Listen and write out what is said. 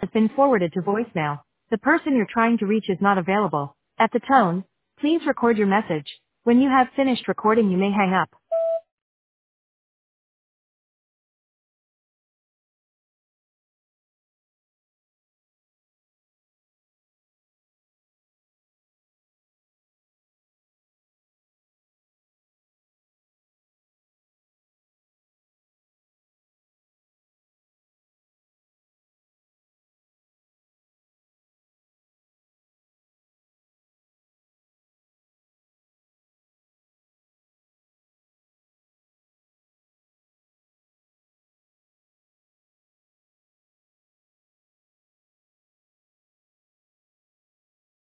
has been forwarded to voicemail. The person you're trying to reach is not available. At the tone, please record your message. When you have finished recording, you may hang up.